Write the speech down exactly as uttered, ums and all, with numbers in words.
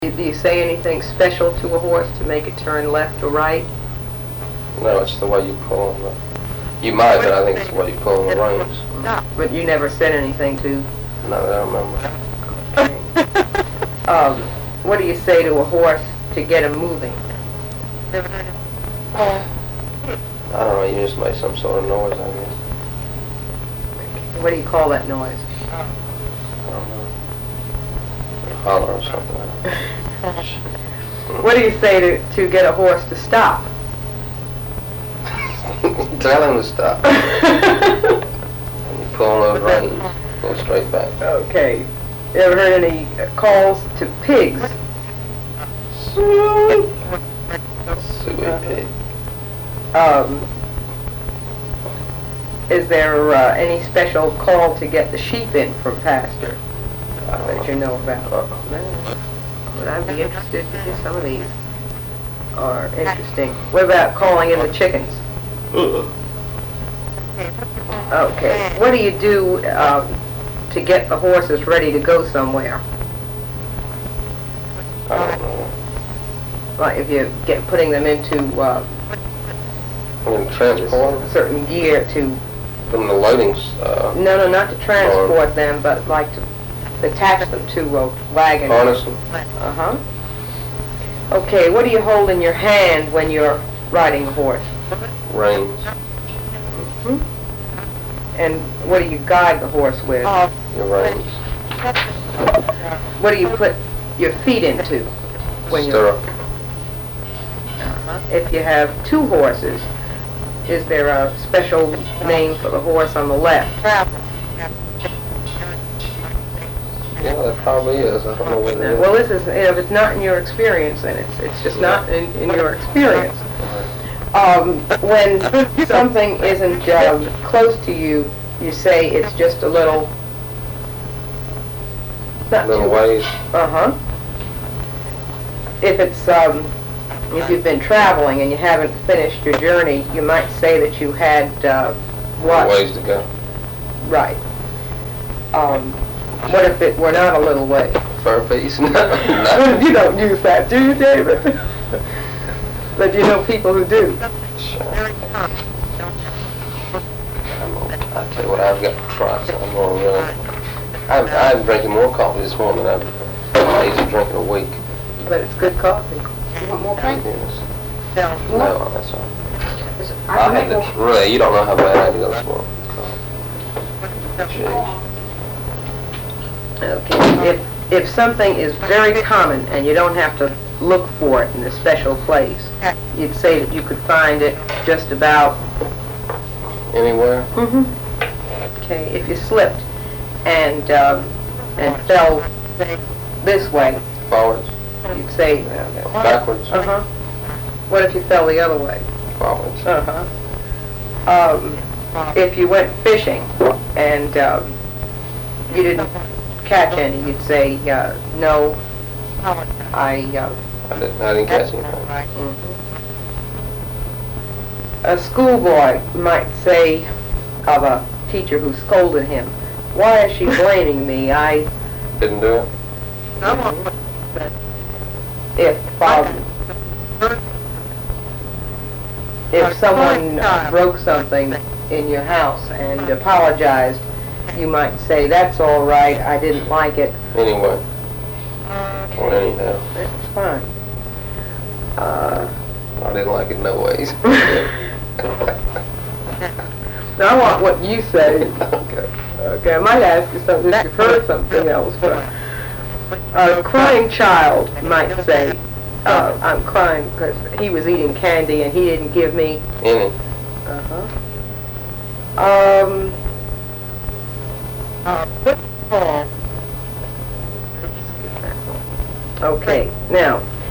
Do you say anything special to a horse to make it turn left or right? No, it's the way you pull on the... You might, but I think it's the way you pull on the reins. But you never said anything to... Not that I remember. Okay. um, what do you say to a horse to get him moving? I don't know, you just make some sort of noise, I guess. What do you call that noise? I don't know. A holler or something. What do you say to, to get a horse to stop? Tell him to stop. And you pull on those reins, go straight back. Okay. You ever heard any calls to pigs? Suey. Suey pig. Um, is there uh, any special call to get the sheep in from pasture that you know about? Uh-uh. No. But I'd be interested to hear some of these are interesting. What about calling in the chickens? Uh-uh. Okay. What do you do um, to get the horses ready to go somewhere? I don't know. Like if you get putting them into uh, I mean, transport certain gear to... from the loading, uh, No, no, not to transport them, but like to attach them to a wagon. harness them. Uh-huh. Okay, what do you hold in your hand when you're riding a horse? Reins. Hmm? And what do you guide the horse with? Your reins. What do you put your feet into when you're... Stirrup. Uh-huh. If you have two horses, is there a special name for the horse on the left? Yeah, there probably is. I don't know what it is. Well, this is, if it's not in your experience, then it's, it's just not in, in your experience. Um, when something isn't um, close to you, you say it's just a little... Not Little too- ways. Uh-huh. If it's, um, if you've been traveling and you haven't finished your journey, you might say that you had, uh, what? Ways to go. Right. Um, what if it were not a little way? Fur piece. No, no. You don't use that, do you, David? But you know people who do. Sure. I'm gonna, I'll tell you what, I've got to try, so I'm going to really... I've, I'm drinking more coffee this morning than I usually drink in a week. But it's good coffee. You want more paint? Yes. No. No, that's all. I I can had make this, more. really, you don't know how bad I feel this morning. Jeez. Okay. If, if something is very common and you don't have to look for it in a special place, you'd say that you could find it just about... Anywhere? Mm-hmm. Okay. If you slipped and, um, and fell this way, Forwards? you'd say... Backwards? Uh-huh. What if you fell the other way? Forwards. Uh-huh. Um, if you went fishing and um, you didn't catch any, you'd say, uh, no, I... Uh, I didn't, I didn't catch anything. mhm. A schoolboy might say of a teacher who scolded him, why is she blaming me? I... Didn't do it? If, um, if someone uh, broke something in your house and apologized, you might say, that's all right, I didn't like it. Anyway. Or anyhow. That's fine. Uh, I didn't like it no ways. now I want what you say. Okay. Okay, I might ask you something if you've heard something else, but a crying child might say, uh, I'm crying because he was eating candy and he didn't give me... Any. Uh-huh. Um... Okay, now,